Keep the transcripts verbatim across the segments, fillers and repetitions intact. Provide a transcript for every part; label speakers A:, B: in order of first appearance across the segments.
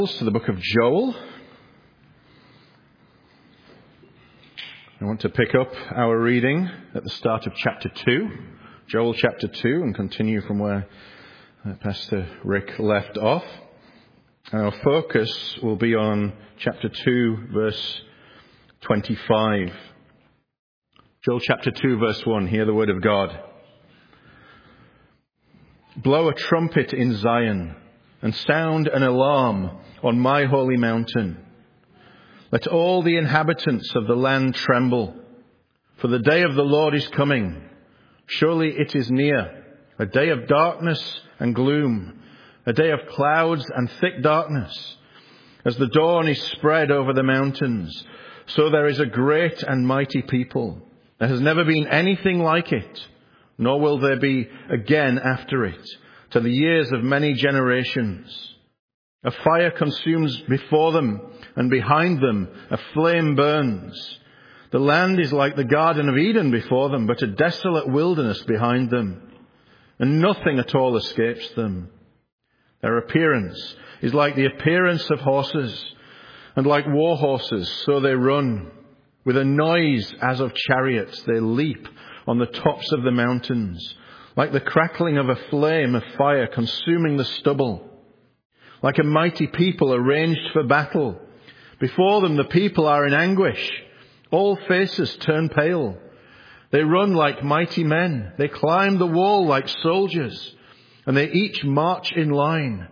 A: To the book of Joel. I want to pick up our reading at the start of chapter two, Joel chapter two, and continue from where Pastor Rick left off. Our focus will be on chapter two, verse twenty-five. Joel chapter two, verse one, hear the word of God. Blow a trumpet in Zion and sound an alarm on my holy mountain. Let all the inhabitants of the land tremble, for the day of the Lord is coming. Surely it is near, a day of darkness and gloom, a day of clouds and thick darkness. As the dawn is spread over the mountains, so there is a great and mighty people. There has never been anything like it, nor will there be again after it, to the years of many generations. A fire consumes before them, and behind them a flame burns. The land is like the Garden of Eden before them, but a desolate wilderness behind them, and nothing at all escapes them. Their appearance is like the appearance of horses, and like war horses, so they run. With a noise as of chariots, they leap on the tops of the mountains, like the crackling of a flame of fire consuming the stubble. Like a mighty people arranged for battle. Before them the people are in anguish. All faces turn pale. They run like mighty men. They climb the wall like soldiers. And they each march in line.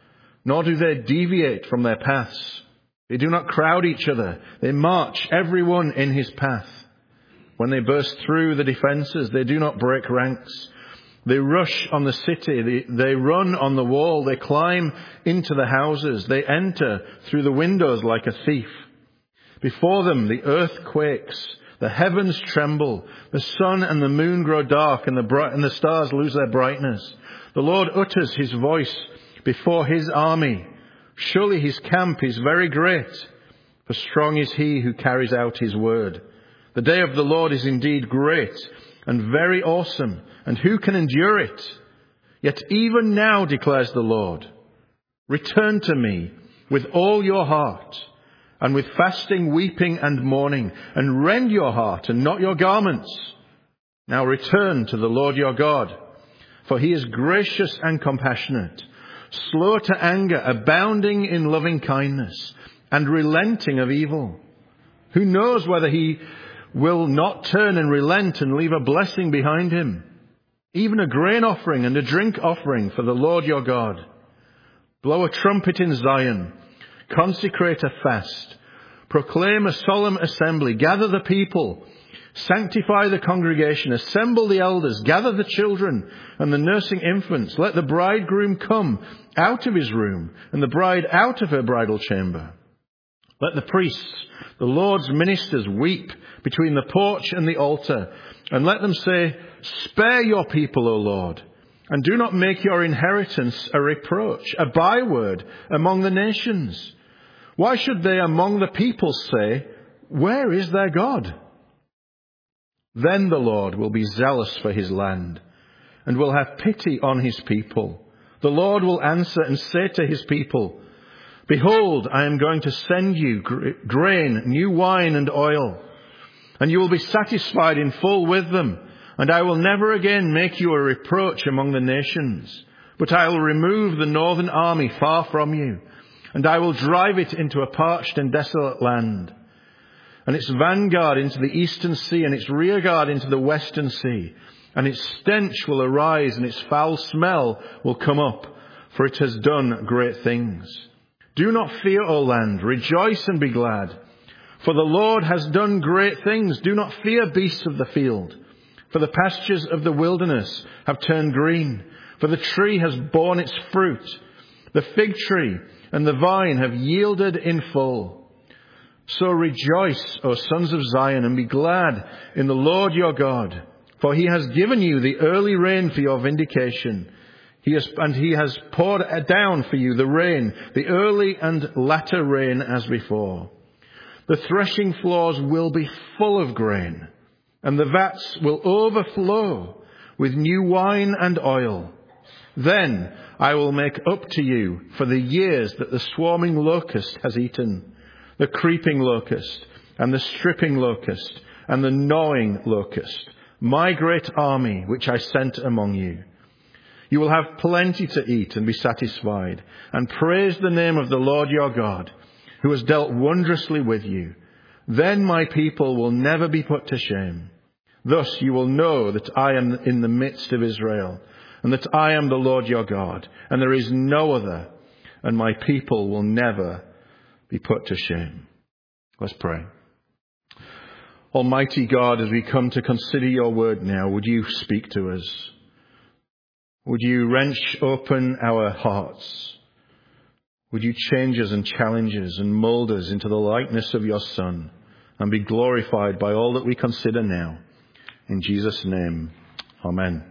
A: Nor do they deviate from their paths. They do not crowd each other. They march everyone in his path. When they burst through the defences, they do not break ranks. They rush on the city, they, they run on the wall, they climb into the houses, they enter through the windows like a thief. Before them the earth quakes, the heavens tremble, the sun and the moon grow dark, and the, bright, and the stars lose their brightness. The Lord utters his voice before his army. Surely his camp is very great, for strong is he who carries out his word. The day of the Lord is indeed great and very awesome, and who can endure it? Yet even now, declares the Lord, return to me with all your heart, and with fasting, weeping, and mourning, and rend your heart and not your garments. Now return to the Lord your God, for he is gracious and compassionate, slow to anger, abounding in loving kindness, and relenting of evil. Who knows whether he will not turn and relent and leave a blessing behind him, even a grain offering and a drink offering for the Lord your God. Blow a trumpet in Zion, consecrate a fast, proclaim a solemn assembly, gather the people, sanctify the congregation, assemble the elders, gather the children and the nursing infants. Let the bridegroom come out of his room and the bride out of her bridal chamber. Let the priests, the Lord's ministers, weep between the porch and the altar, and let them say, spare your people, O Lord, and do not make your inheritance a reproach, a byword among the nations. Why should they among the people say, where is their God? Then the Lord will be zealous for his land, and will have pity on his people. The Lord will answer and say to his people, behold, I am going to send you grain, new wine and oil, and you will be satisfied in full with them. And I will never again make you a reproach among the nations, but I will remove the northern army far from you, and I will drive it into a parched and desolate land, and its vanguard into the eastern sea, and its rearguard into the western sea. And its stench will arise, and its foul smell will come up, for it has done great things. Do not fear, O land, rejoice and be glad, for the Lord has done great things. Do not fear, beasts of the field, for the pastures of the wilderness have turned green, for the tree has borne its fruit. The fig tree and the vine have yielded in full. So rejoice, O sons of Zion, and be glad in the Lord your God, for he has given you the early rain for your vindication. He has, and he has poured down for you the rain, the early and latter rain as before. The threshing floors will be full of grain, and the vats will overflow with new wine and oil. Then I will make up to you for the years that the swarming locust has eaten, the creeping locust, and the stripping locust, and the gnawing locust, my great army which I sent among you. You will have plenty to eat and be satisfied, and praise the name of the Lord your God, who has dealt wondrously with you. Then my people will never be put to shame. Thus you will know that I am in the midst of Israel, and that I am the Lord your God, and there is no other, and my people will never be put to shame. Let's pray. Almighty God, as we come to consider your word now, would you speak to us? Would you wrench open our hearts? Would you change us and challenge us and mold us into the likeness of your Son, and be glorified by all that we consider now? In Jesus' name, amen.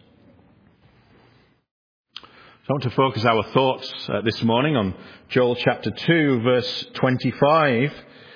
A: So I want to focus our thoughts uh, this morning on Joel chapter two, verse twenty-five.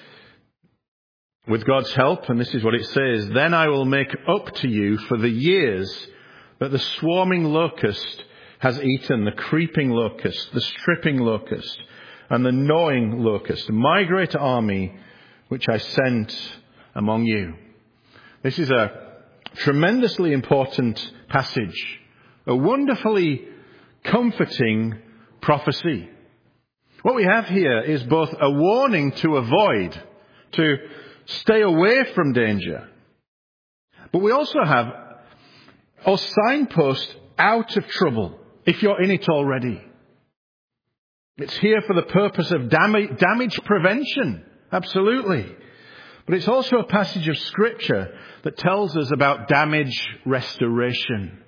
A: With God's help, and this is what it says, "Then I will make up to you for the years that the swarming locust has eaten, the creeping locust, the stripping locust, and the gnawing locust, my great army which I sent among you." This is a tremendously important passage, a wonderfully comforting prophecy. What we have here is both a warning to avoid, to stay away from danger, but we also have a signpost out of trouble if you're in it already. It's here for the purpose of damage, damage prevention, absolutely. But it's also a passage of Scripture that tells us about damage restoration.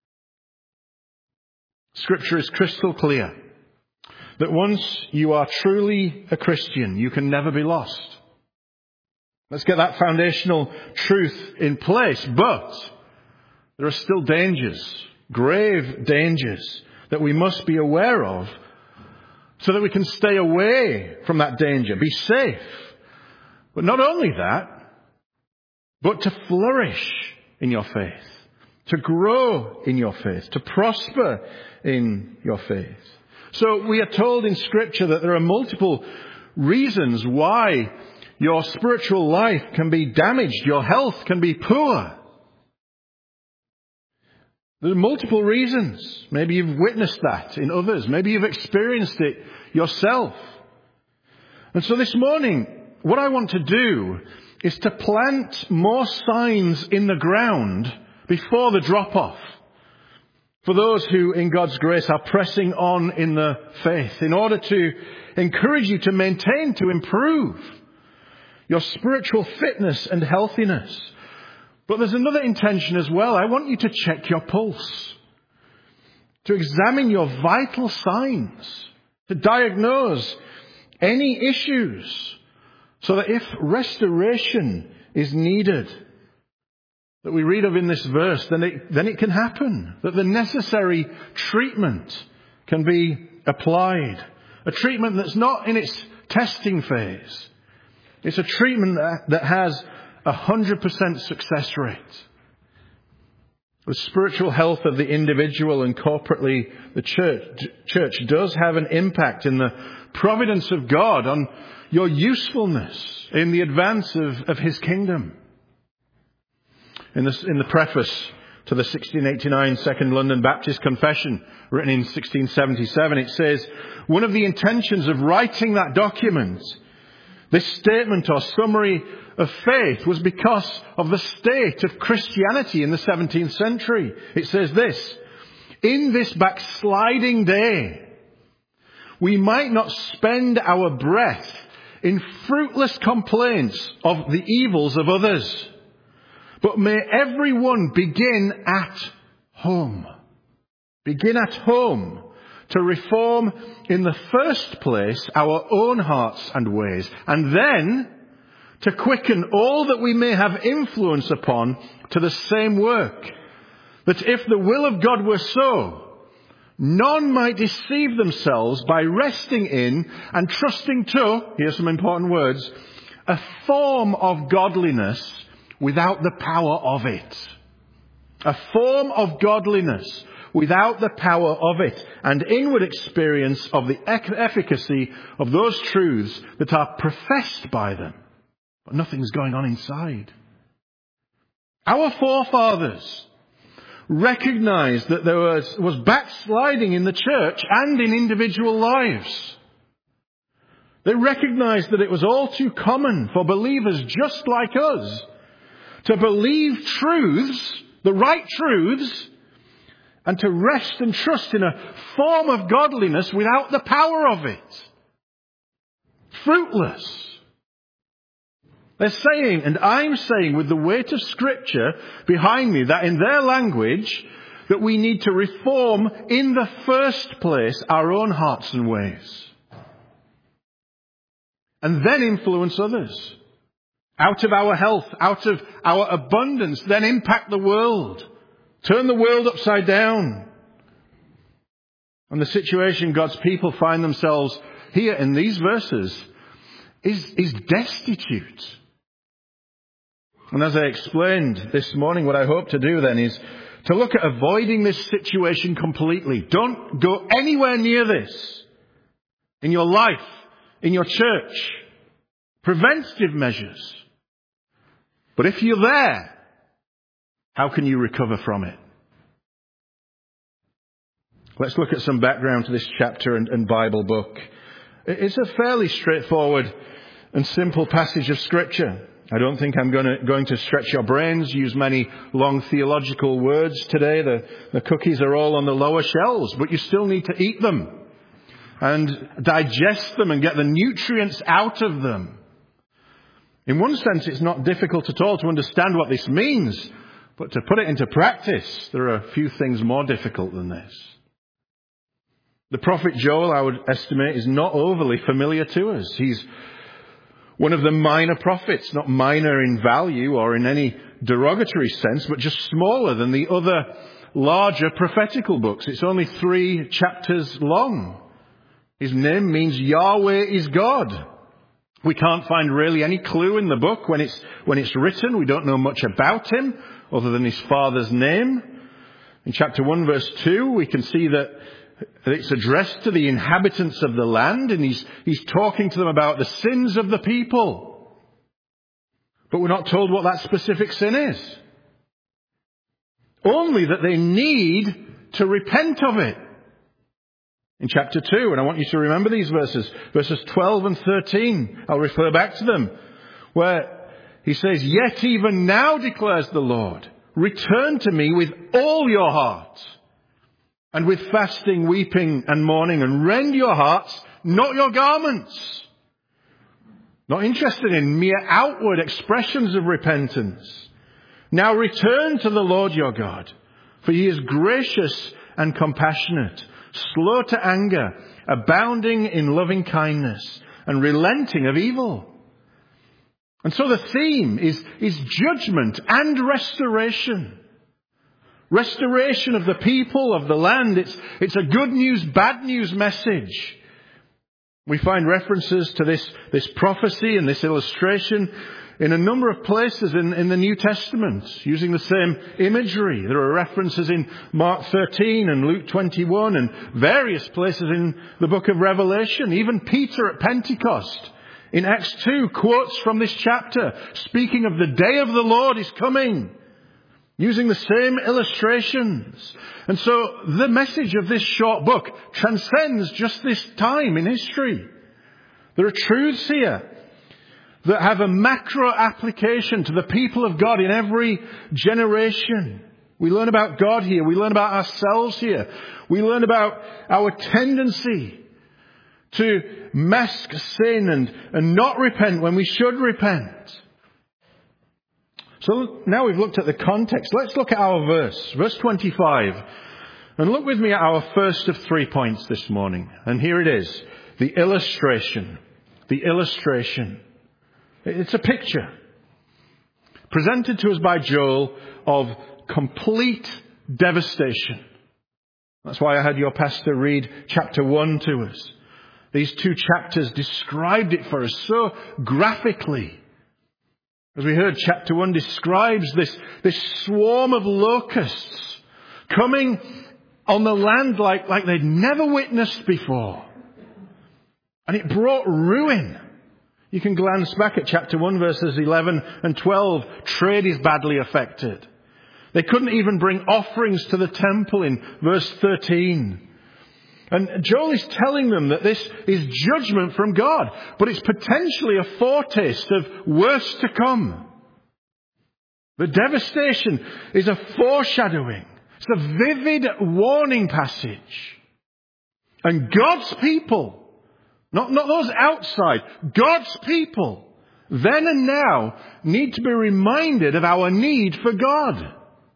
A: Scripture is crystal clear that once you are truly a Christian, you can never be lost. Let's get that foundational truth in place. But there are still dangers, grave dangers, that we must be aware of so that we can stay away from that danger, be safe. But not only that, but to flourish in your faith, to grow in your faith, to prosper in your faith. So we are told in Scripture that there are multiple reasons why your spiritual life can be damaged, your health can be poor. There are multiple reasons. Maybe you've witnessed that in others. Maybe you've experienced it yourself. And so this morning, what I want to do is to plant more signs in the ground before the drop-off, for those who, in God's grace, are pressing on in the faith, in order to encourage you to maintain, to improve your spiritual fitness and healthiness. But there's another intention as well. I want you to check your pulse, to examine your vital signs, to diagnose any issues, so that if restoration is needed, that we read of in this verse, then it, then it can happen, that the necessary treatment can be applied. A treatment that's not in its testing phase. It's a treatment that, that has a one hundred percent success rate. The spiritual health of the individual and corporately the church, church does have an impact in the providence of God on your usefulness in the advance of, of His kingdom. In the, in the preface to the sixteen eighty-nine Second London Baptist Confession, written in sixteen seventy-seven, it says, "One of the intentions of writing that document, this statement or summary of faith, was because of the state of Christianity in the seventeenth century. It says this: in this backsliding day, we might not spend our breath in fruitless complaints of the evils of others, but may everyone begin at home. Begin at home to reform in the first place our own hearts and ways, and then to quicken all that we may have influence upon to the same work, that if the will of God were so, none might deceive themselves by resting in and trusting to," here's some important words, "a form of godliness without the power of it." A form of godliness without the power of it and inward experience of the efficacy of those truths that are professed by them. But nothing's going on inside. Our forefathers recognized that there was, was backsliding in the church and in individual lives. They recognized that it was all too common for believers just like us to believe truths, the right truths, and to rest and trust in a form of godliness without the power of it. Fruitless. They're saying, and I'm saying with the weight of Scripture behind me, that in their language, that we need to reform in the first place our own hearts and ways. And then influence others. Out of our health, out of our abundance, then impact the world. Turn the world upside down. And the situation God's people find themselves here in these verses is, is destitute. And as I explained this morning, what I hope to do then is to look at avoiding this situation completely. Don't go anywhere near this in your life, in your church. Preventative measures. But if you're there, how can you recover from it? Let's look at some background to this chapter and, and Bible book. It's a fairly straightforward and simple passage of Scripture. I don't think I'm going to, going to stretch your brains, use many long theological words today. The, the cookies are all on the lower shelves, but you still need to eat them and digest them and get the nutrients out of them. In one sense, it's not difficult at all to understand what this means, but to put it into practice, there are a few things more difficult than this. The prophet Joel, I would estimate, is not overly familiar to us. He's one of the minor prophets, not minor in value or in any derogatory sense, but just smaller than the other larger prophetical books. It's only three chapters long. His name means Yahweh is God. We can't find really any clue in the book when it's, when it's written. We don't know much about him other than his father's name. In chapter one, verse two, we can see that it's addressed to the inhabitants of the land, and he's, he's talking to them about the sins of the people. But we're not told what that specific sin is. Only that they need to repent of it. In chapter two, and I want you to remember these verses, verses twelve and thirteen, I'll refer back to them, where he says, "Yet even now, declares the Lord, return to me with all your heart, and with fasting, weeping, and mourning, and rend your hearts, not your garments." Not interested in mere outward expressions of repentance. "Now return to the Lord your God, for he is gracious and compassionate, slow to anger, abounding in loving kindness, and relenting of evil." And so the theme is, is judgment and restoration. Restoration of the people, of the land. It's, it's a good news, bad news message. We find references to this, this prophecy and this illustration in a number of places in, in the New Testament, using the same imagery. There are references in Mark thirteen and Luke twenty-one and various places in the book of Revelation. Even Peter at Pentecost in Acts two quotes from this chapter, speaking of the day of the Lord is coming, using the same illustrations. And so the message of this short book transcends just this time in history. There are truths here that have a macro application to the people of God in every generation. We learn about God here. We learn about ourselves here. We learn about our tendency to mask sin and, and not repent when we should repent. So now we've looked at the context. Let's look at our verse, verse twenty-five. And look with me at our first of three points this morning. And here it is, the illustration. The illustration. It's a picture presented to us by Joel of complete devastation. That's why I had your pastor read chapter one to us. These two chapters described it for us so graphically. As we heard, chapter one describes this, this swarm of locusts coming on the land like, like they'd never witnessed before. And it brought ruin. You can glance back at chapter one, verses eleven and twelve. Trade is badly affected. They couldn't even bring offerings to the temple in verse thirteen. And Joel is telling them that this is judgment from God, but it's potentially a foretaste of worse to come. The devastation is a foreshadowing. It's a vivid warning passage. And God's people, not, not those outside, God's people, then and now, need to be reminded of our need for God.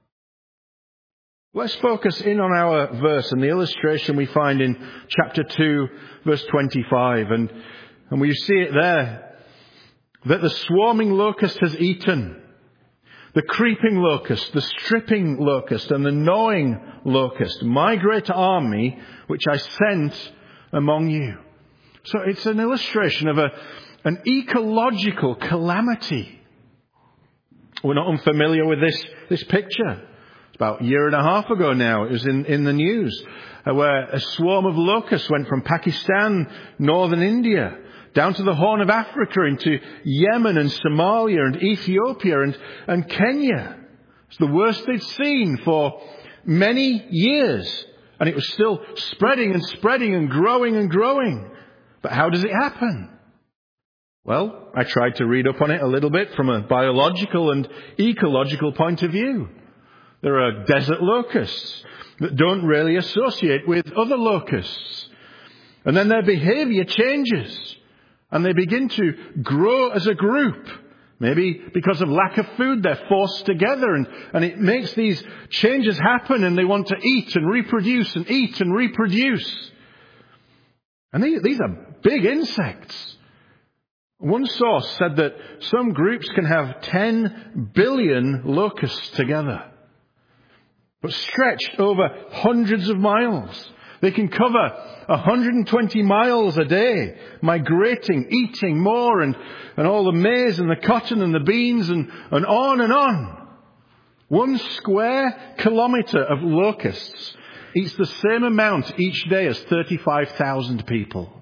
A: Let's focus in on our verse and the illustration we find in chapter two, verse twenty-five. And, and we see it there, that the swarming locust has eaten. The creeping locust, the stripping locust, and the gnawing locust, my great army, which I sent among you. So it's an illustration of a, an ecological calamity. We're not unfamiliar with this, this picture. It's about a year and a half ago now. It was in, in the news, uh, where a swarm of locusts went from Pakistan, northern India, down to the Horn of Africa, into Yemen and Somalia and Ethiopia and, and Kenya. It's the worst they'd seen for many years. And it was still spreading and spreading and growing and growing. But how does it happen? Well, I tried to read up on it a little bit from a biological and ecological point of view. There are desert locusts that don't really associate with other locusts. And then their behavior changes. And they begin to grow as a group. Maybe because of lack of food, they're forced together. And, and it makes these changes happen. And they want to eat and reproduce and eat and reproduce. And these, these are big insects. One source said that some groups can have ten billion locusts together. But stretched over hundreds of miles. They can cover one hundred twenty miles a day, migrating, eating more, and, and all the maize and the cotton and the beans and, and on and on. One square kilometre of locusts eats the same amount each day as thirty-five thousand people.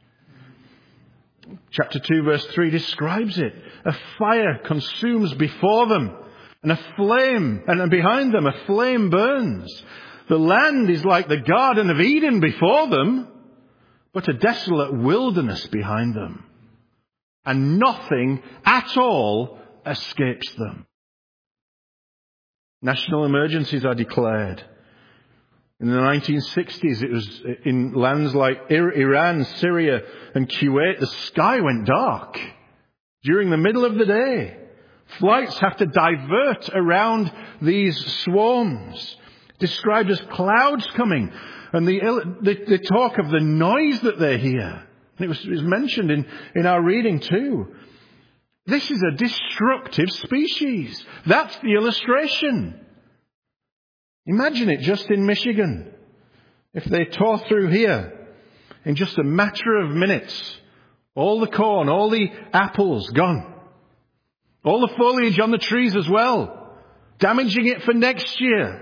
A: Chapter two verse three describes it. A fire consumes before them, and a flame, and behind them a flame burns. The land is like the Garden of Eden before them, but a desolate wilderness behind them. And nothing at all escapes them. National emergencies are declared. In the nineteen sixties, it was in lands like Iran, Syria, and Kuwait, the sky went dark during the middle of the day. Flights have to divert around these swarms, described as clouds coming, and the, the, the talk of the noise that they hear. And it was, it was mentioned in, in our reading too. This is a destructive species. That's the illustration. Imagine it just in Michigan. If they tore through here in just a matter of minutes, all the corn, all the apples gone. All the foliage on the trees as well, damaging it for next year.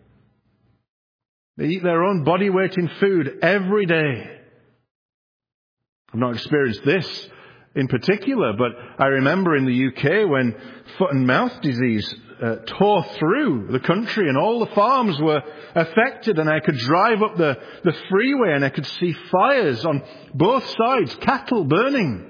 A: They eat their own body weight in food every day. I've not experienced this in particular, but I remember in the U K when foot and mouth disease uh, tore through the country and all the farms were affected, and I could drive up the, the freeway and I could see fires on both sides, cattle burning.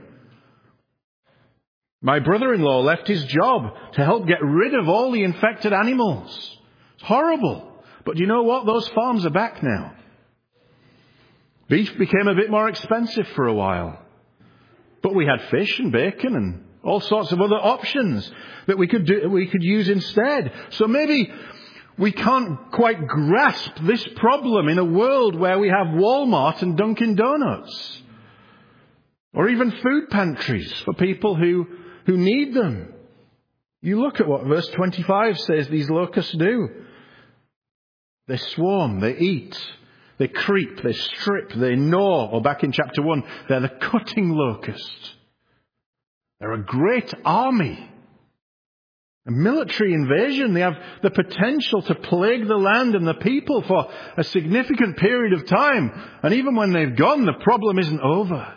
A: My brother-in-law left his job to help get rid of all the infected animals. It's horrible. But do you know what? Those farms are back now. Beef became a bit more expensive for a while. But we had fish and bacon and all sorts of other options that we could do, we could use instead. So maybe we can't quite grasp this problem in a world where we have Walmart and Dunkin' Donuts. Or even food pantries for people who who need them. You look at what verse twenty-five says these locusts do. They swarm, they eat, they creep, they strip, they gnaw. Or back in chapter one, they're the cutting locust. They're a great army. A military invasion. They have the potential to plague the land and the people for a significant period of time. And even when they've gone, the problem isn't over.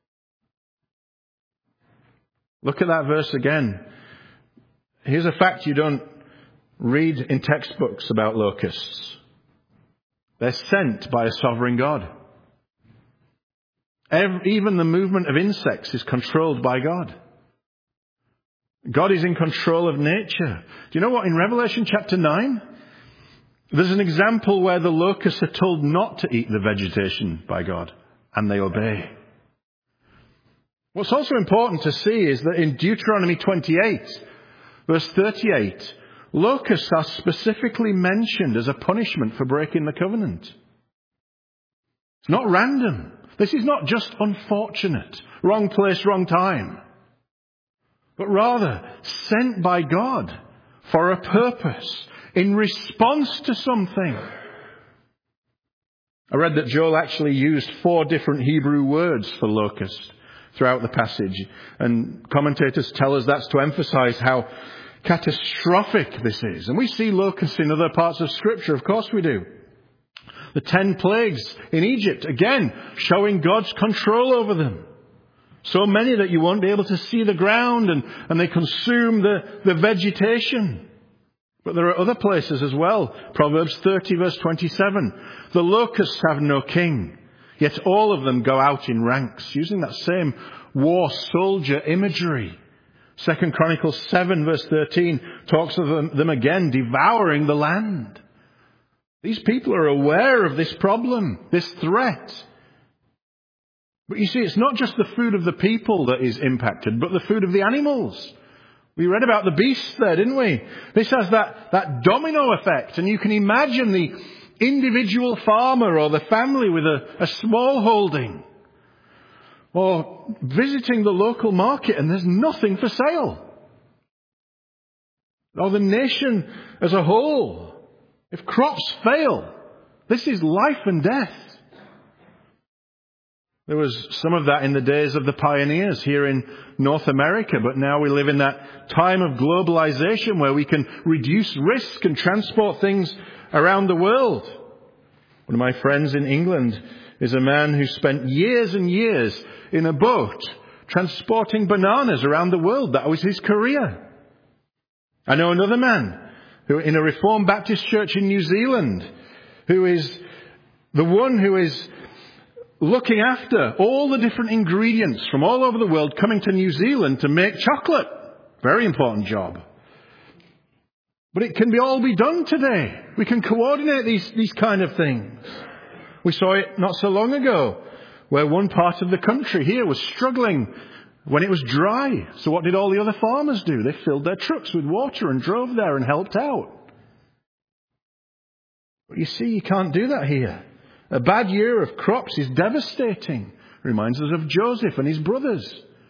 A: Look at that verse again. Here's a fact you don't read in textbooks about locusts. They're sent by a sovereign God. Every, even the movement of insects is controlled by God. God is in control of nature. Do you know what? In Revelation chapter nine, there's an example where the locusts are told not to eat the vegetation by God, and they obey. What's also important to see is that in Deuteronomy twenty-eight, verse thirty-eight, locusts are specifically mentioned as a punishment for breaking the covenant. It's not random. This is not just unfortunate, wrong place, wrong time, but rather sent by God for a purpose, in response to something. I read that Joel actually used four different Hebrew words for locust throughout the passage, and commentators tell us that's to emphasize how catastrophic this is. And we see locusts in other parts of Scripture, of course we do. The ten plagues in Egypt, again, showing God's control over them. So many that you won't be able to see the ground, and, and they consume the, the vegetation. But there are other places as well. Proverbs thirty verse twenty-seven. The locusts have no king, yet all of them go out in ranks, using that same war soldier imagery. Second Chronicles seven verse thirteen talks of them, them again devouring the land. These people are aware of this problem, this threat. But you see, it's not just the food of the people that is impacted, but the food of the animals. We read about the beasts there, didn't we? This has that, that domino effect. And you can imagine the individual farmer or the family with a, a small holding, or visiting the local market and there's nothing for sale. Or the nation as a whole. If crops fail, this is life and death. There was some of that in the days of the pioneers here in North America, but now we live in that time of globalization where we can reduce risk and transport things around the world. One of my friends in England is a man who spent years and years in a boat transporting bananas around the world. That was his career. I know another man who, in a Reformed Baptist church in New Zealand, who is the one who is looking after all the different ingredients from all over the world coming to New Zealand to make chocolate. Very important job. But it can be all be done today. We can coordinate these, these kind of things. We saw it not so long ago, where one part of the country here was struggling when it was dry. So what did all the other farmers do? They filled their trucks with water and drove there and helped out. But you see, you can't do that here. A bad year of crops is devastating. Reminds us of Joseph and his brothers.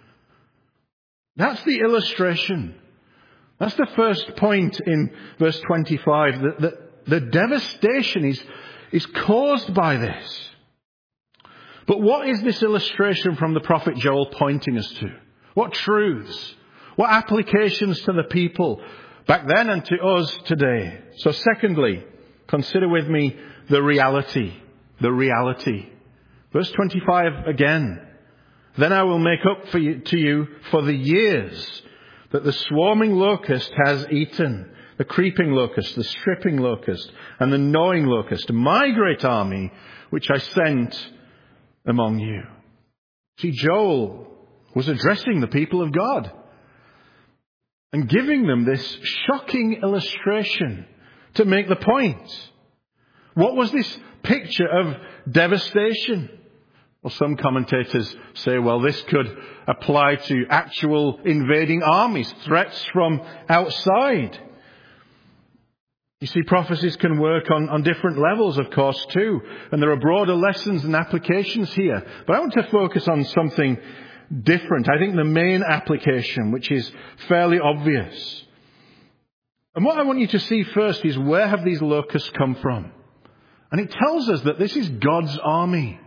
A: That's the illustration. That's the first point in verse twenty-five. That the, the devastation is, is caused by this. But what is this illustration from the prophet Joel pointing us to? What truths? What applications to the people back then and to us today? So secondly, consider with me the reality. The reality. Verse twenty-five again. Then I will make up for you, to you for the years that the swarming locust has eaten, the creeping locust, the stripping locust, and the gnawing locust, my great army, which I sent among you. See, Joel was addressing the people of God and giving them this shocking illustration to make the point. What was this picture of devastation? Well, some commentators say, well, this could apply to actual invading armies, threats from outside. You see, prophecies can work on, on different levels, of course, too. And there are broader lessons and applications here. But I want to focus on something different. I think the main application, which is fairly obvious. And what I want you to see first is, where have these locusts come from? And it tells us that this is God's army.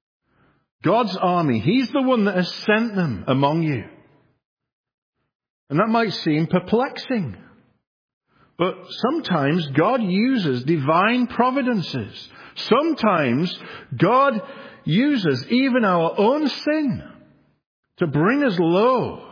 A: God's army. He's the one that has sent them among you. And that might seem perplexing. But sometimes God uses divine providences. Sometimes God uses even our own sin to bring us low.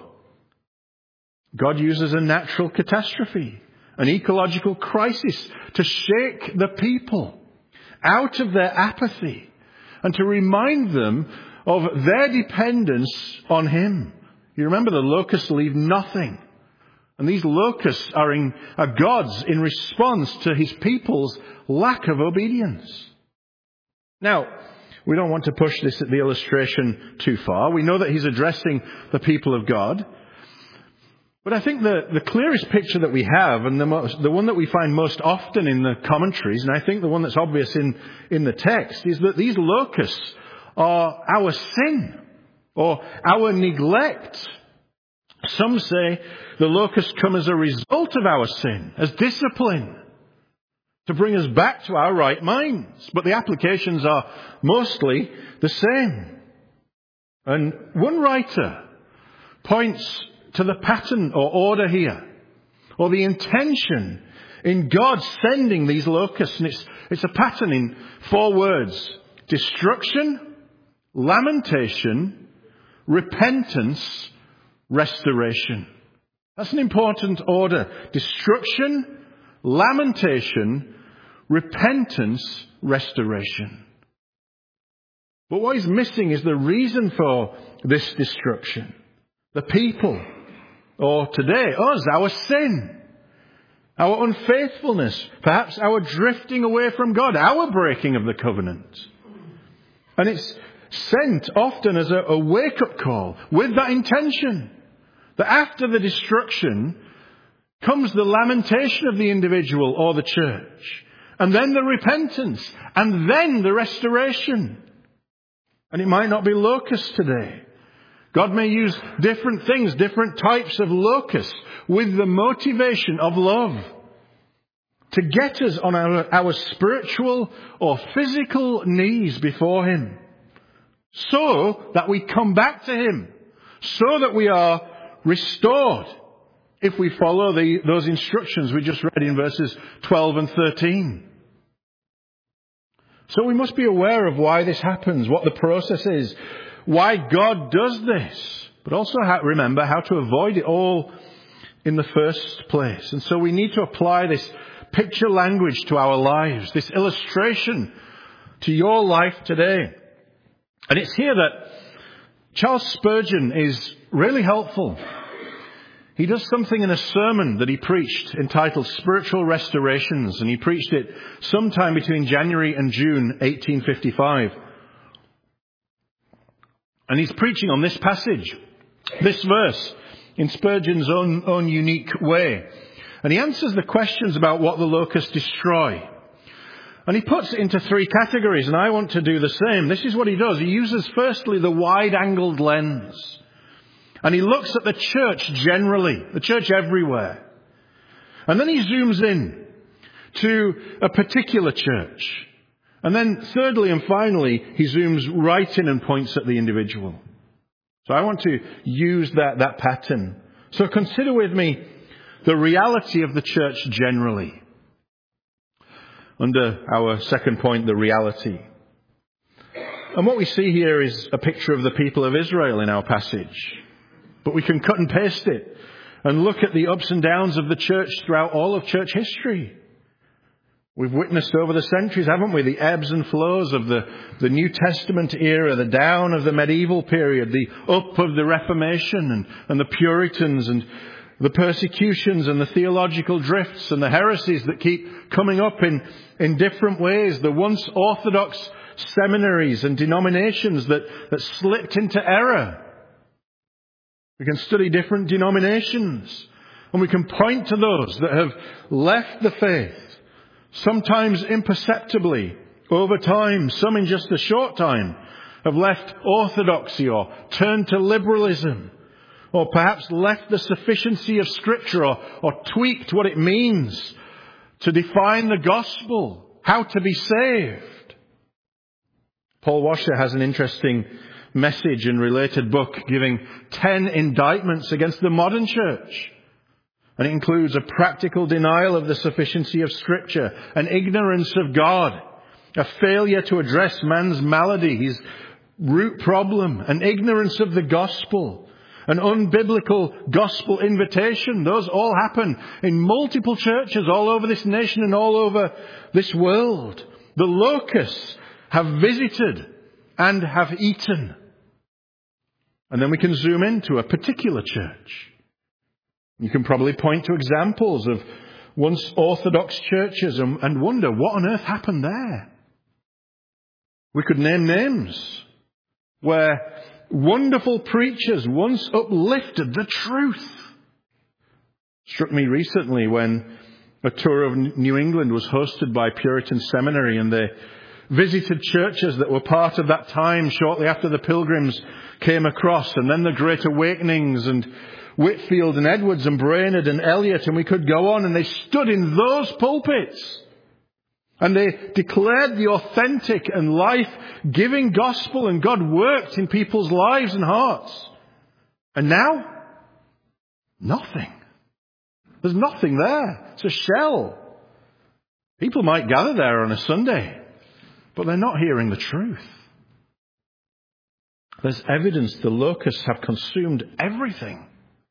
A: God uses a natural catastrophe, an ecological crisis, to shake the people out of their apathy and to remind them of their dependence on Him. You remember the locusts leave nothing. And these locusts are, in, are God's in response to His people's lack of obedience. Now, we don't want to push this at the illustration too far. We know that He's addressing the people of God. But I think the, the clearest picture that we have, and the, most, the one that we find most often in the commentaries, and I think the one that's obvious in, in the text, is that these locusts are our sin, or our neglect. Some say the locusts come as a result of our sin, as discipline, to bring us back to our right minds. But the applications are mostly the same. And one writer points to the pattern or order here, or the intention in God sending these locusts. And it's, it's a pattern in four words: destruction, lamentation, repentance, restoration. That's an important order. Destruction, lamentation, repentance, restoration. But what is missing is the reason for this destruction. The people, or today, us, our sin, our unfaithfulness, perhaps our drifting away from God, our breaking of the covenant. And it's sent often as a, a wake-up call with that intention, that after the destruction comes the lamentation of the individual or the church, and then the repentance, and then the restoration. And it might not be locusts today. God may use different things, different types of locusts, with the motivation of love, to get us on our, our spiritual or physical knees before Him, so that we come back to Him, so that we are restored, if we follow the, those instructions we just read in verses twelve and thirteen. So we must be aware of why this happens, what the process is, why God does this, but also how, remember how to avoid it all in the first place. And so we need to apply this picture language to our lives, this illustration to your life today. And it's here that Charles Spurgeon is really helpful. He does something in a sermon that he preached entitled Spiritual Restorations, and he preached it sometime between January and June eighteen fifty-five. And he's preaching on this passage, this verse, in Spurgeon's own, own unique way. And he answers the questions about what the locusts destroy. And he puts it into three categories, and I want to do the same. This is what he does. He uses firstly the wide-angled lens. And he looks at the church generally, the church everywhere. And then he zooms in to a particular church. And then thirdly and finally, he zooms right in and points at the individual. So I want to use that, that pattern. So consider with me the reality of the church generally. Under our second point, the reality. And what we see here is a picture of the people of Israel in our passage. But we can cut and paste it and look at the ups and downs of the church throughout all of church history. We've witnessed over the centuries, haven't we, the ebbs and flows of the, the New Testament era, the down of the medieval period, the up of the Reformation and, and the Puritans, and the persecutions and the theological drifts and the heresies that keep coming up in, in different ways, the once orthodox seminaries and denominations that, that slipped into error. We can study different denominations, and we can point to those that have left the faith, sometimes imperceptibly, over time, some in just a short time, have left orthodoxy or turned to liberalism, or perhaps left the sufficiency of Scripture, or, or tweaked what it means to define the gospel, how to be saved. Paul Washer has an interesting Message and related book giving ten indictments against the modern church. And it includes a practical denial of the sufficiency of Scripture, an ignorance of God, a failure to address man's malady, his root problem, an ignorance of the gospel, an unbiblical gospel invitation. Those all happen in multiple churches all over this nation and all over this world. The locusts have visited and have eaten. And then we can zoom into a particular church. You can probably point to examples of once Orthodox churches and, and wonder what on earth happened there. We could name names where wonderful preachers once uplifted the truth. Struck me recently when a tour of New England was hosted by Puritan Seminary, and they visited churches that were part of that time shortly after the Pilgrims came across, and then the Great Awakenings, and Whitfield and Edwards and Brainerd and Eliot, and we could go on, and they stood in those pulpits and they declared the authentic and life-giving gospel, and God worked in people's lives and hearts. And now, nothing. There's nothing there. It's a shell. People might gather there on a Sunday, but they're not hearing the truth. There's evidence the locusts have consumed everything.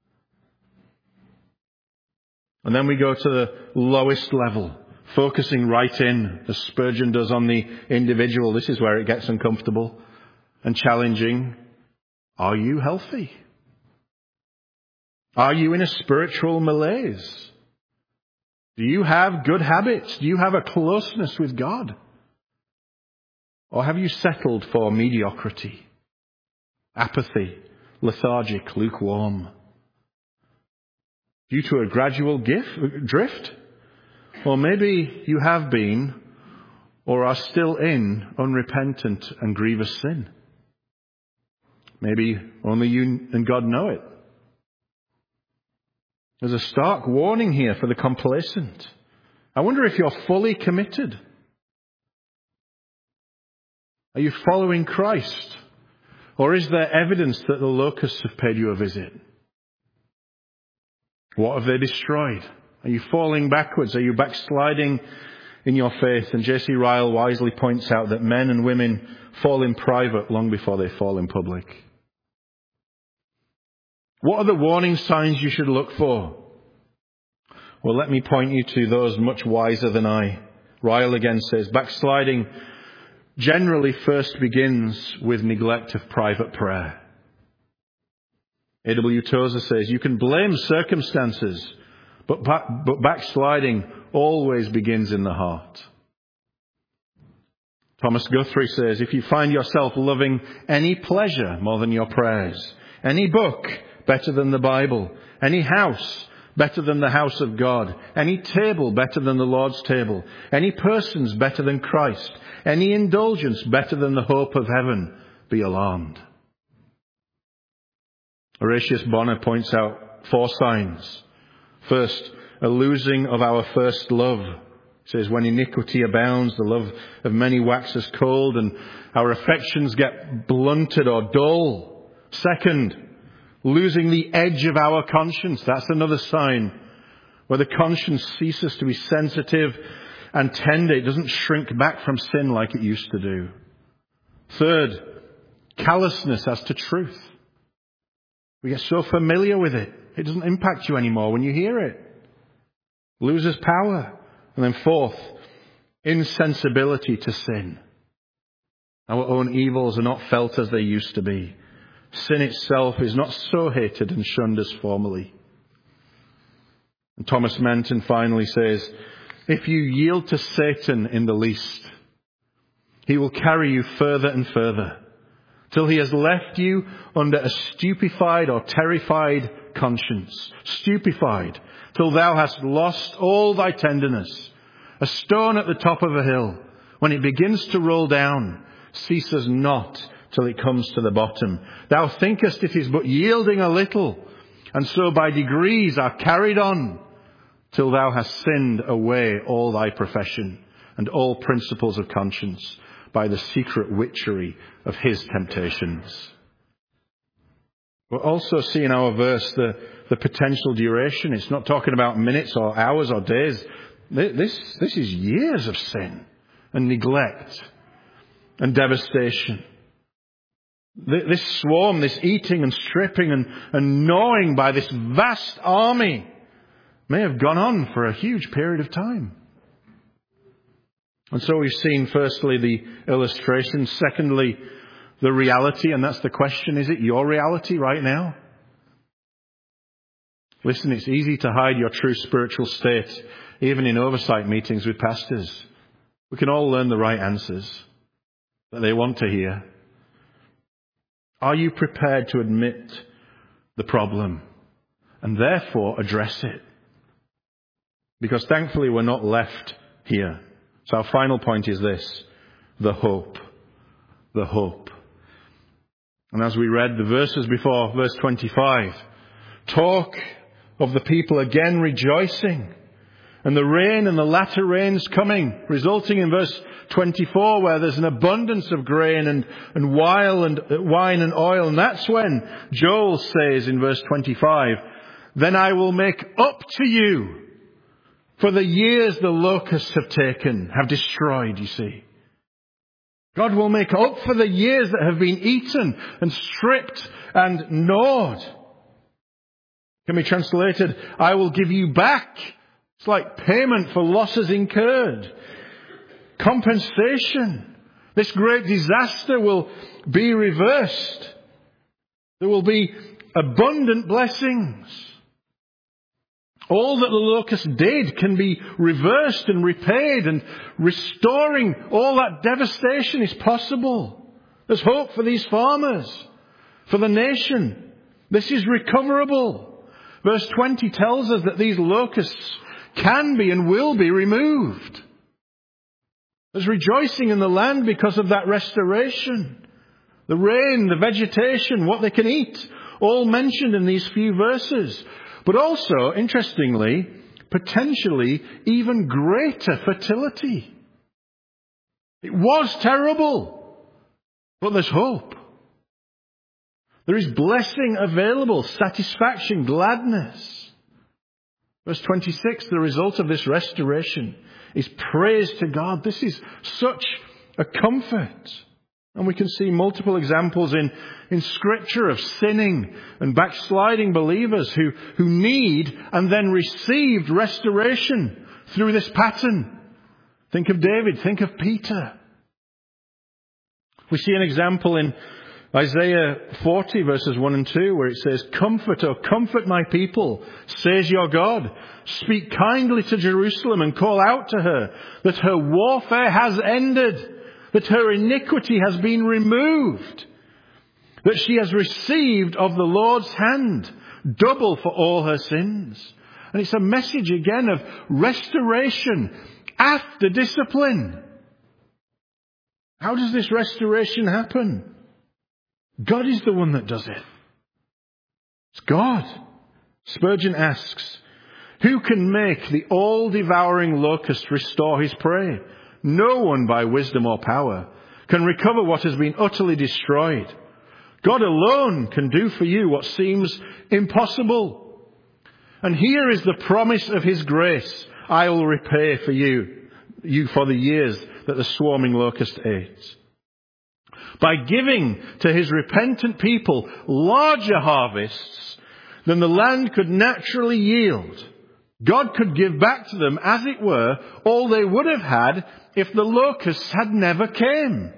A: And then we go to the lowest level, focusing right in, as Spurgeon does, on the individual. This is where it gets uncomfortable and challenging. Are you healthy? Are you in a spiritual malaise? Do you have good habits? Do you have a closeness with God? Or have you settled for mediocrity, apathy, lethargic, lukewarm? Due to a gradual gift, drift? Or maybe you have been or are still in unrepentant and grievous sin. Maybe only you and God know it. There's a stark warning here for the complacent. I wonder if you're fully committed. Are you following Christ? Or is there evidence that the locusts have paid you a visit? What have they destroyed? Are you falling backwards? Are you backsliding in your faith? And J C Ryle wisely points out that men and women fall in private long before they fall in public. What are the warning signs you should look for? Well, let me point you to those much wiser than I. Ryle again says, backsliding generally first begins with neglect of private prayer. A W Tozer says, you can blame circumstances, but, but backsliding always begins in the heart. Thomas Guthrie says, if you find yourself loving any pleasure more than your prayers, any book better than the Bible, any house better than the house of God, any table better than the Lord's table, any persons better than Christ, any indulgence better than the hope of heaven, be alarmed. Horatius Bonner points out four signs. First, a losing of our first love. He says, when iniquity abounds, the love of many waxes cold, and our affections get blunted or dull. Second, losing the edge of our conscience. That's another sign where the conscience ceases to be sensitive and tender. It doesn't shrink back from sin like it used to do. Third, callousness as to truth. We get so familiar with it, it doesn't impact you anymore when you hear it. Loses power. And then fourth, insensibility to sin. Our own evils are not felt as they used to be. Sin itself is not so hated and shunned as formerly. And Thomas Manton finally says, if you yield to Satan in the least, he will carry you further and further, till he has left you under a stupefied or terrified conscience. Stupefied, till thou hast lost all thy tenderness. A stone at the top of a hill, when it begins to roll down, ceases not till it comes to the bottom. Thou thinkest it is but yielding a little, and so by degrees are carried on, till thou hast sinned away all thy profession and all principles of conscience. by the secret witchery of his temptations. We'll also see in our verse the, the potential duration. It's not talking about minutes or hours or days. This, this is years of sin and neglect and devastation. This swarm, this eating and stripping and, and gnawing by this vast army may have gone on for a huge period of time. And so we've seen firstly the illustration, secondly the reality, and that's the question, is it your reality right now? Listen, it's easy to hide your true spiritual state, even in oversight meetings with pastors. We can all learn the right answers that they want to hear. Are you prepared to admit the problem and therefore address it? Because thankfully we're not left here. So our final point is this, the hope, the hope. And as we read the verses before, verse twenty-five, talk of the people again rejoicing, and the rain and the latter rains coming, resulting in verse twenty-four, where there's an abundance of grain and, and wine and uh, wine and oil. And that's when Joel says in verse twenty-five, then I will make up to you for the years the locusts have taken, have destroyed, you see. God will make up for the years that have been eaten and stripped and gnawed. Can be translated, I will give you back. It's like payment for losses incurred. Compensation. This great disaster will be reversed. There will be abundant blessings. All that the locust did can be reversed and repaid, and restoring all that devastation is possible. There's hope for these farmers, for the nation. This is recoverable. Verse twenty tells us that these locusts can be and will be removed. There's rejoicing in the land because of that restoration. The rain, the vegetation, what they can eat, all mentioned in these few verses. But also, interestingly, potentially even greater fertility. It was terrible, but there's hope. There is blessing available, satisfaction, gladness. Verse twenty-six, the result of this restoration is praise to God. This is such a comfort. And we can see multiple examples in, in Scripture of sinning and backsliding believers who, who need and then received restoration through this pattern. Think of David, think of Peter. We see an example in Isaiah forty verses one and two where it says, comfort, oh comfort my people, says your God. Speak kindly to Jerusalem and call out to her that her warfare has ended, that her iniquity has been removed, that she has received of the Lord's hand double for all her sins. And it's a message again of restoration after discipline. How does this restoration happen? God is the one that does it. It's God. Spurgeon asks, who can make the all-devouring locust restore his prey? No one by wisdom or power can recover what has been utterly destroyed. God alone can do for you what seems impossible. And here is the promise of his grace. I will repay for you, you for the years that the swarming locust ate. By giving to his repentant people larger harvests than the land could naturally yield, God could give back to them, as it were, all they would have had if the locusts had never came.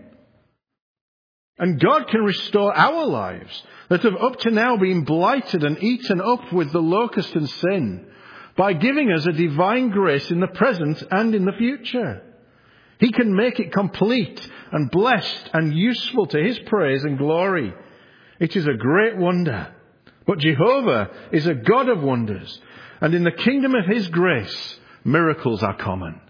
A: And God can restore our lives that have up to now been blighted and eaten up with the locust and sin by giving us a divine grace in the present and in the future. He can make it complete and blessed and useful to his praise and glory. It is a great wonder. But Jehovah is a God of wonders. And in the kingdom of his grace, miracles are common.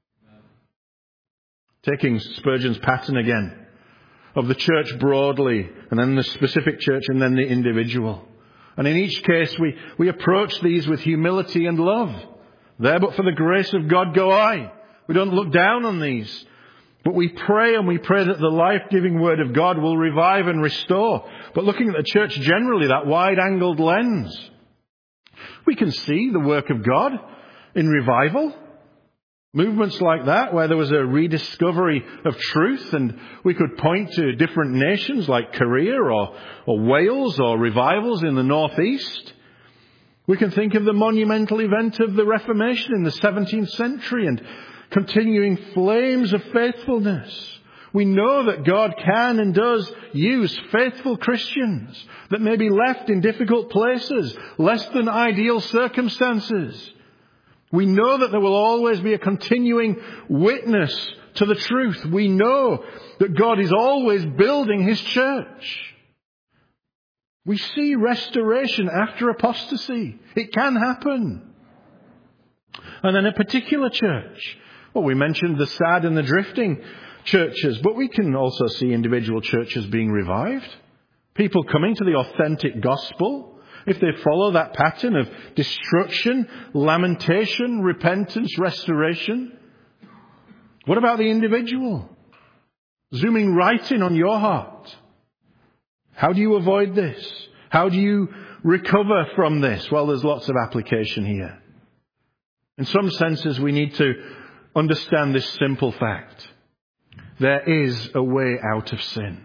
A: Taking Spurgeon's pattern again of the church broadly, and then the specific church, and then the individual. And in each case, we, we approach these with humility and love. There but for the grace of God go I. We don't look down on these. But we pray and we pray that the life-giving Word of God will revive and restore. But looking at the church generally, that wide-angled lens, we can see the work of God in revival. Movements like that, where there was a rediscovery of truth, and we could point to different nations like Korea or, or Wales or revivals in the northeast. We can think of the monumental event of the Reformation in the seventeenth century and continuing flames of faithfulness. We know that God can and does use faithful Christians that may be left in difficult places, less than ideal circumstances. We know that there will always be a continuing witness to the truth. We know that God is always building His church. We see restoration after apostasy. It can happen. And then a particular church. Well, we mentioned the sad and the drifting churches, but we can also see individual churches being revived. People coming to the authentic gospel. If they follow that pattern of destruction, lamentation, repentance, restoration. What about the individual? Zooming right in on your heart. How do you avoid this? How do you recover from this? Well, there's lots of application here. In some senses, we need to understand this simple fact. There is a way out of sin.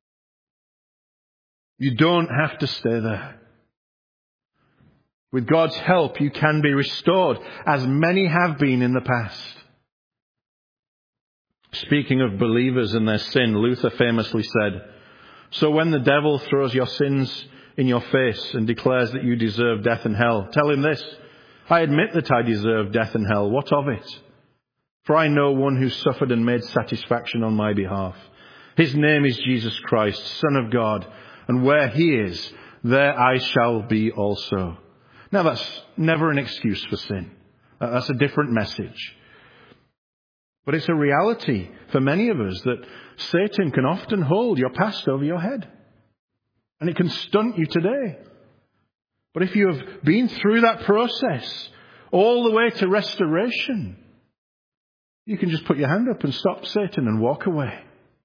A: You don't have to stay there. With God's help, you can be restored, as many have been in the past. Speaking of believers and their sin, Luther famously said, "So when the devil throws your sins in your face and declares that you deserve death and hell, tell him this, I admit that I deserve death and hell. What of it? For I know one who suffered and made satisfaction on my behalf. His name is Jesus Christ, Son of God, and where He is, there I shall be also." Now that's never an excuse for sin. That's a different message. But it's a reality for many of us that Satan can often hold your past over your head. And it can stunt you today. But if you have been through that process all the way to restoration, you can just put your hand up and stop Satan and walk away.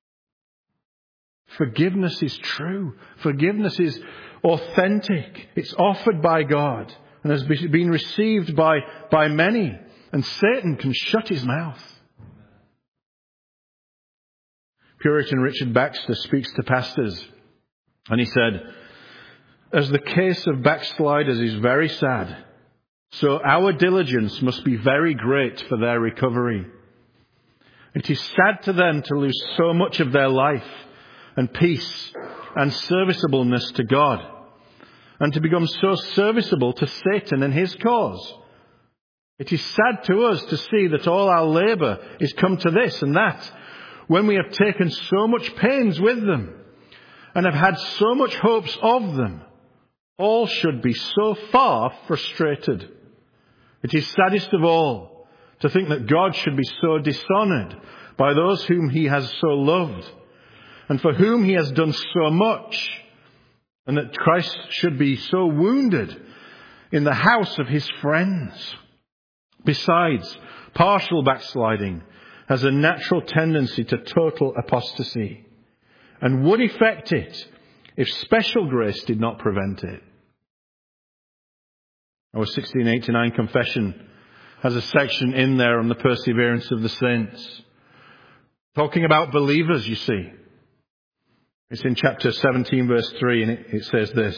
A: Forgiveness is true. Forgiveness is authentic. It's offered by God and has been received by, by many. And Satan can shut his mouth. Puritan Richard Baxter speaks to pastors, and he said, "As the case of backsliders is very sad, so our diligence must be very great for their recovery. It is sad to them to lose so much of their life and peace and serviceableness to God, and to become so serviceable to Satan and his cause. It is sad to us to see that all our labour is come to this and that, when we have taken so much pains with them, and have had so much hopes of them. All should be so far frustrated. It is saddest of all to think that God should be so dishonoured by those whom He has so loved, and for whom He has done so much, and that Christ should be so wounded in the house of His friends. Besides, partial backsliding has a natural tendency to total apostasy, and would effect it if special grace did not prevent it." Our sixteen eighty-nine confession has a section in there on the perseverance of the saints, talking about believers, you see. It's in chapter seventeen, verse three, and it, it says this: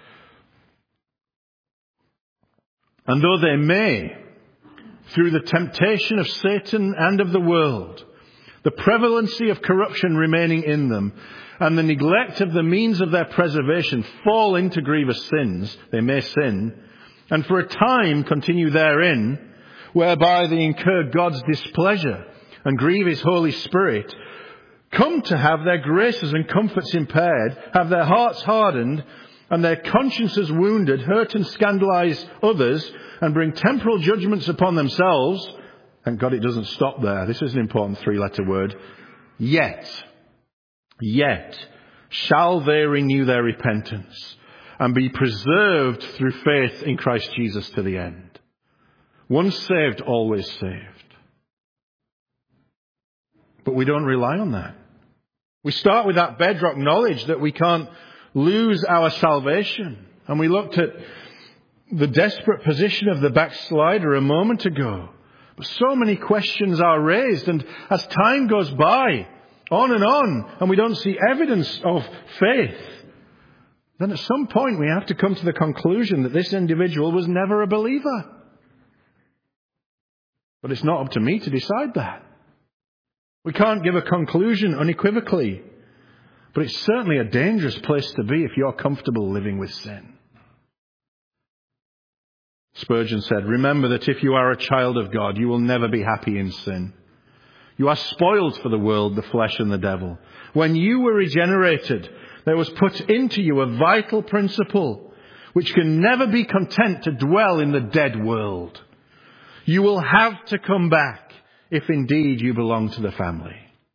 A: "And though they may, through the temptation of Satan and of the world, the prevalency of corruption remaining in them, and the neglect of the means of their preservation, fall into grievous sins, they may sin, and for a time continue therein, whereby they incur God's displeasure and grieve His Holy Spirit, come to have their graces and comforts impaired, have their hearts hardened, and their consciences wounded, hurt and scandalize others, and bring temporal judgments upon themselves." Thank God it doesn't stop there. This is an important three-letter word. "Yet, yet shall they renew their repentance, and be preserved through faith in Christ Jesus to the end." Once saved, always saved. But we don't rely on that. We start with that bedrock knowledge that we can't lose our salvation. And we looked at the desperate position of the backslider a moment ago. But so many questions are raised, and as time goes by, on and on, and we don't see evidence of faith, then at some point we have to come to the conclusion that this individual was never a believer. But it's not up to me to decide that. We can't give a conclusion unequivocally. But it's certainly a dangerous place to be if you're comfortable living with sin. Spurgeon said, "Remember that if you are a child of God, you will never be happy in sin. You are spoiled for the world, the flesh and the devil. When you were regenerated, there was put into you a vital principle which can never be content to dwell in the dead world. You will have to come back if indeed you belong to the family."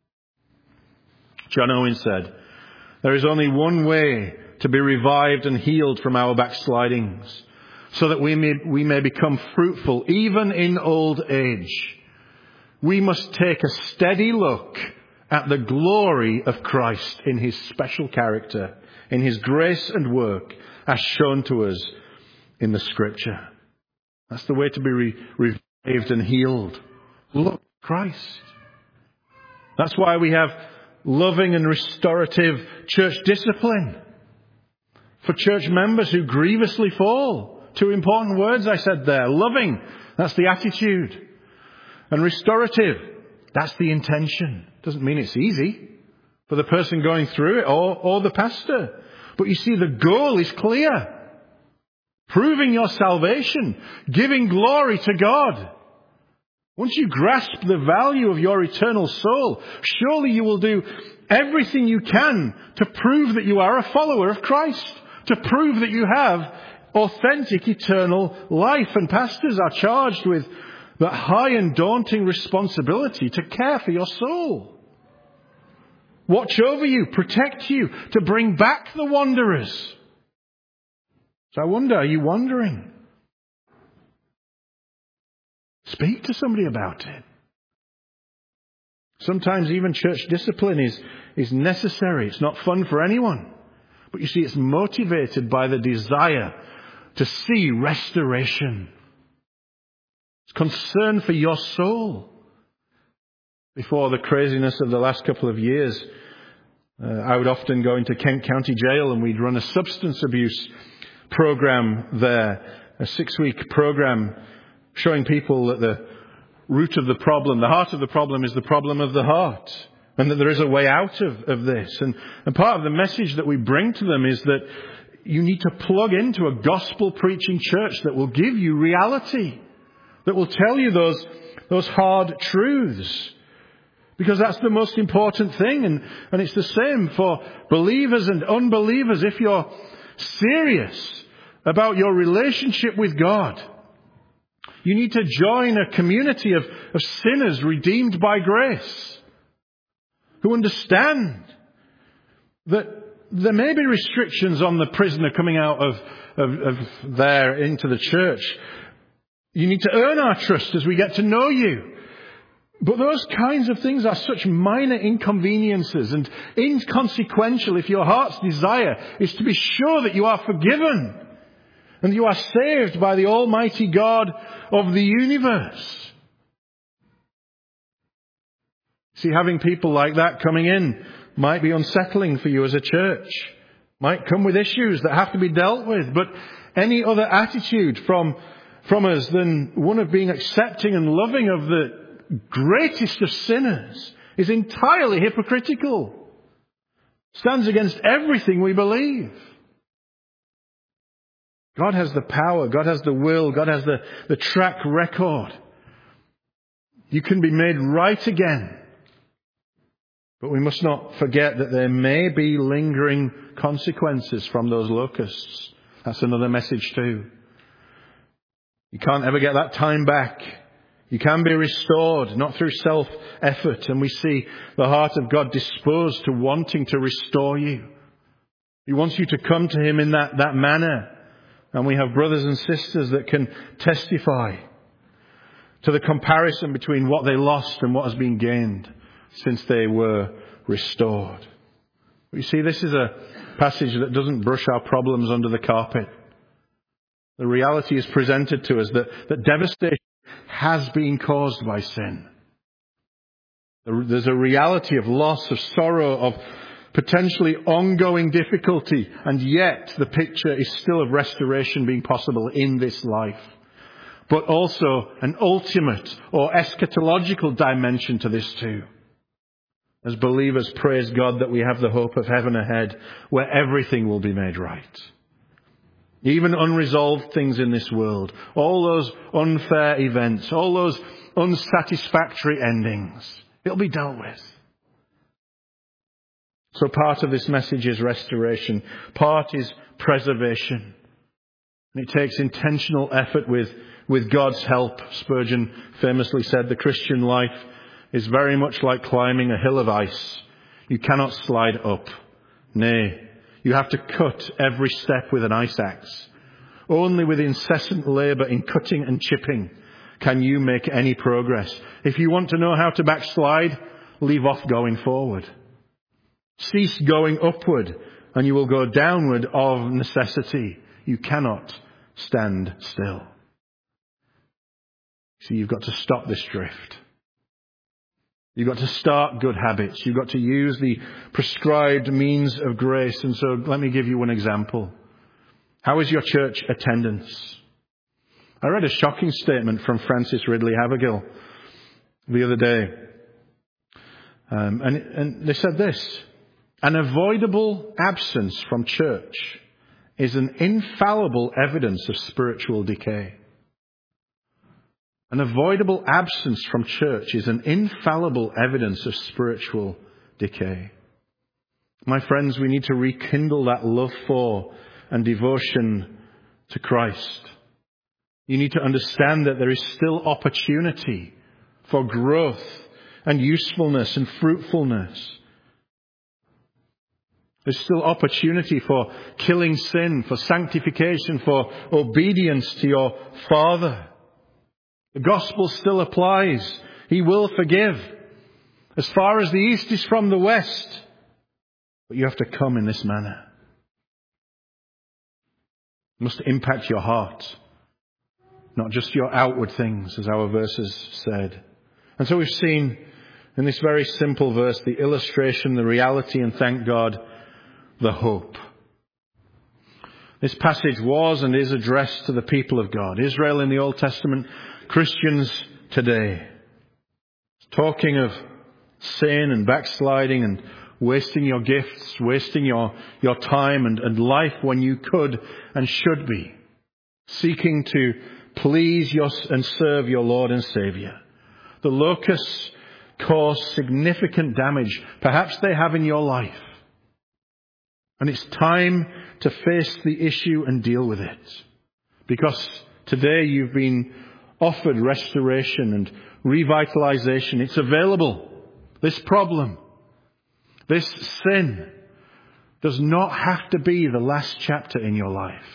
A: John Owen said, "There is only one way to be revived and healed from our backslidings, so that we may, we may become fruitful even in old age. We must take a steady look at the glory of Christ in his special character, in his grace and work, as shown to us in the Scripture." That's the way to be re- revived and healed. Look, Christ. That's why we have loving and restorative church discipline for church members who grievously fall. Two important words I said there. Loving, that's the attitude. And restorative, that's the intention. Doesn't mean it's easy for the person going through it or, or the pastor. But you see, the goal is clear. Proving your salvation, giving glory to God. Once you grasp the value of your eternal soul, surely you will do everything you can to prove that you are a follower of Christ, to prove that you have authentic eternal life. And pastors are charged with that high and daunting responsibility to care for your soul. Watch over you, protect you, to bring back the wanderers. So I wonder, are you wandering? Speak to somebody about it. Sometimes even church discipline is, is necessary. It's not fun for anyone. But you see, it's motivated by the desire to see restoration. It's concern for your soul. Before the craziness of the last couple of years, uh, I would often go into Kent County Jail and we'd run a substance abuse program there, a six-week program showing people that the root of the problem, the heart of the problem, is the problem of the heart, and that there is a way out of, of this. And, and part of the message that we bring to them is that you need to plug into a gospel-preaching church that will give you reality, that will tell you those, those hard truths. Because that's the most important thing. And, and it's the same for believers and unbelievers. If you're serious about your relationship with God, you need to join a community of, of sinners redeemed by grace, who understand that there may be restrictions on the prisoner coming out of, of, of there into the church. You need to earn our trust as we get to know you. But those kinds of things are such minor inconveniences and inconsequential if your heart's desire is to be sure that you are forgiven and you are saved by the Almighty God of the universe. See, having people like that coming in might be unsettling for you as a church. Might come with issues that have to be dealt with. But any other attitude from, from us than one of being accepting and loving of the greatest of sinners is entirely hypocritical. Stands against everything we believe. God has the power. God has the will. God has the, the track record. You can be made right again. But we must not forget that there may be lingering consequences from those locusts. That's another message too. You can't ever get that time back. You can be restored, not through self-effort. And we see the heart of God disposed to wanting to restore you. He wants you to come to him in that, that manner. And we have brothers and sisters that can testify to the comparison between what they lost and what has been gained since they were restored. You see, this is a passage that doesn't brush our problems under the carpet. The reality is presented to us that, that devastation has been caused by sin. There's a reality of loss, of sorrow, of potentially ongoing difficulty, and yet the picture is still of restoration being possible in this life. But also an ultimate or eschatological dimension to this too. As believers, praise God that we have the hope of heaven ahead, where everything will be made right. Even unresolved things in this world, all those unfair events, all those unsatisfactory endings, it'll be dealt with. So part of this message is restoration. Part is preservation. And it takes intentional effort with, with God's help. Spurgeon famously said, the Christian life is very much like climbing a hill of ice. You cannot slide up. Nay, you have to cut every step with an ice axe. Only with incessant labour in cutting and chipping can you make any progress. If you want to know how to backslide, leave off going forward. Cease going upward, and you will go downward of necessity. You cannot stand still. See, you've got to stop this drift. You've got to start good habits. You've got to use the prescribed means of grace. And so let me give you one example. How is your church attendance? I read a shocking statement from Francis Ridley Havergal the other day. Um, and, and they said this: an avoidable absence from church is an infallible evidence of spiritual decay. An avoidable absence from church is an infallible evidence of spiritual decay. My friends, we need to rekindle that love for and devotion to Christ. You need to understand that there is still opportunity for growth and usefulness and fruitfulness. There's still opportunity for killing sin, for sanctification, for obedience to your Father. The gospel still applies. He will forgive as far as the east is from the west. But you have to come in this manner. It must impact your heart, not just your outward things, as our verses said. And so we've seen in this very simple verse the illustration, the reality, and thank God, the hope. This passage was and is addressed to the people of God. Israel in the Old Testament, Christians today. Talking of sin and backsliding and wasting your gifts, wasting your, your time and, and life when you could and should be. Seeking to please your, and serve your Lord and Saviour. The locusts cause significant damage. Perhaps they have in your life. And it's time to face the issue and deal with it. Because today you've been offered restoration and revitalization. It's available. This problem, this sin, does not have to be the last chapter in your life.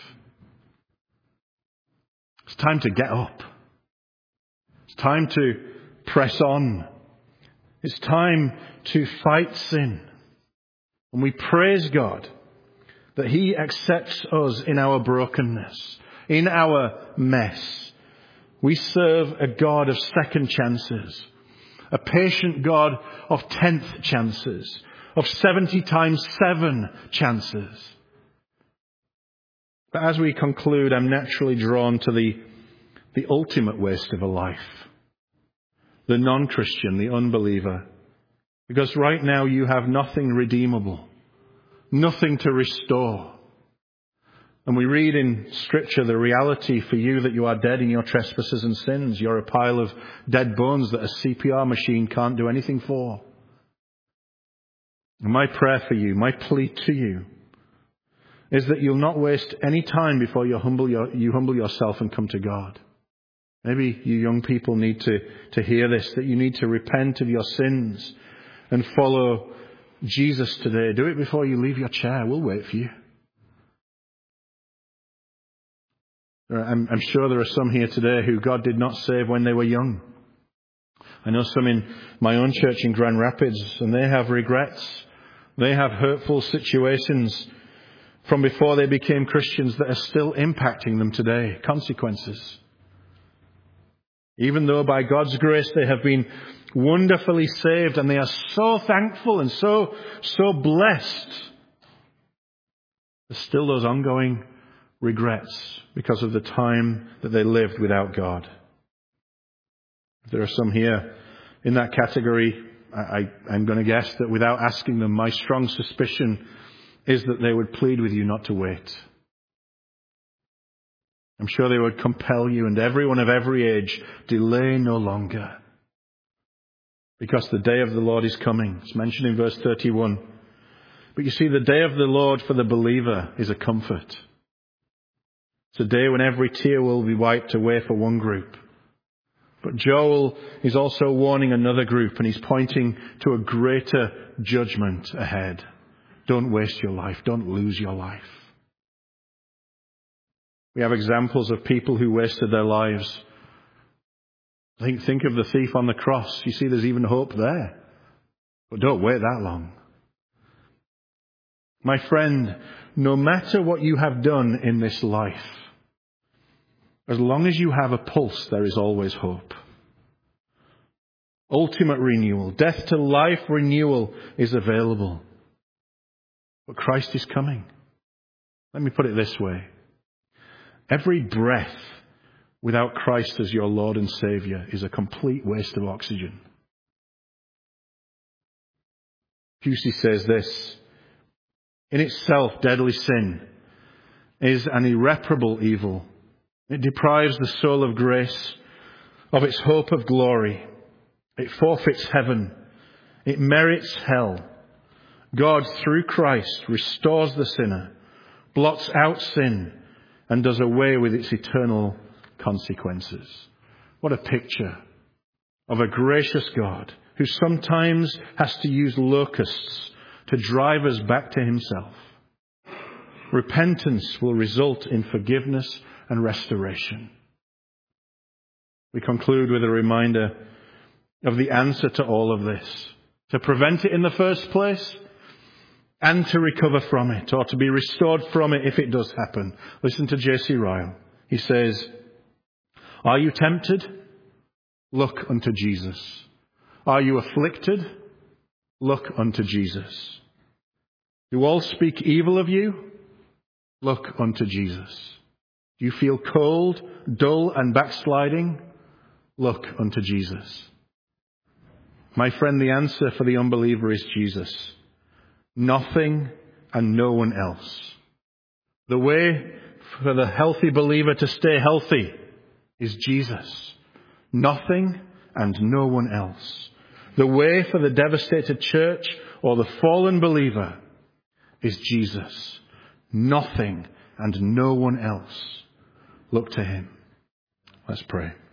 A: It's time to get up. It's time to press on. It's time to fight sin. And we praise God that He accepts us in our brokenness, in our mess. We serve a God of second chances, a patient God of tenth chances, of seventy times seven chances. But as we conclude, I'm naturally drawn to the, the ultimate waste of a life. The non-Christian, the unbeliever. Because right now you have nothing redeemable, nothing to restore. And we read in Scripture the reality for you that you are dead in your trespasses and sins. You're a pile of dead bones that a C P R machine can't do anything for. And my prayer for you, my plea to you, is that you'll not waste any time before you humble, your, you humble yourself and come to God. Maybe you young people need to, to hear this, that you need to repent of your sins and follow Jesus today. Do it before you leave your chair. We'll wait for you. I'm, I'm sure there are some here today who God did not save when they were young. I know some in my own church in Grand Rapids, and they have regrets. They have hurtful situations from before they became Christians that are still impacting them today. Consequences. Even though by God's grace they have been wonderfully saved and they are so thankful and so, so blessed, there's still those ongoing regrets because of the time that they lived without God. There are some here in that category. I, I, I'm going to guess that without asking them, my strong suspicion is that they would plead with you not to wait. I'm sure they would compel you, and everyone of every age, delay no longer. Because the day of the Lord is coming. It's mentioned in verse thirty-one. But you see, the day of the Lord for the believer is a comfort. It's a day when every tear will be wiped away for one group. But Joel is also warning another group, and he's pointing to a greater judgment ahead. Don't waste your life. Don't lose your life. We have examples of people who wasted their lives. Think, think of the thief on the cross. You see, there's even hope there. But don't wait that long. My friend, no matter what you have done in this life, as long as you have a pulse, there is always hope. Ultimate renewal, death to life renewal is available. But Christ is coming. Let me put it this way. Every breath without Christ as your Lord and Savior is a complete waste of oxygen. Pusey says this: in itself, deadly sin is an irreparable evil. It deprives the soul of grace, of its hope of glory. It forfeits heaven. It merits hell. God, through Christ, restores the sinner, blots out sin, and does away with its eternal consequences. What a picture of a gracious God who sometimes has to use locusts to drive us back to himself. Repentance will result in forgiveness and restoration. We conclude with a reminder of the answer to all of this. To prevent it in the first place and to recover from it, or to be restored from it if it does happen. Listen to J C Ryle. He says, are you tempted? Look unto Jesus. Are you afflicted? Look unto Jesus. Do all speak evil of you? Look unto Jesus. Do you feel cold, dull, and backsliding? Look unto Jesus. My friend, the answer for the unbeliever is Jesus. Nothing and no one else. The way for the healthy believer to stay healthy is Jesus. Nothing and no one else. The way for the devastated church or the fallen believer is Jesus. Nothing and no one else. Look to him. Let's pray.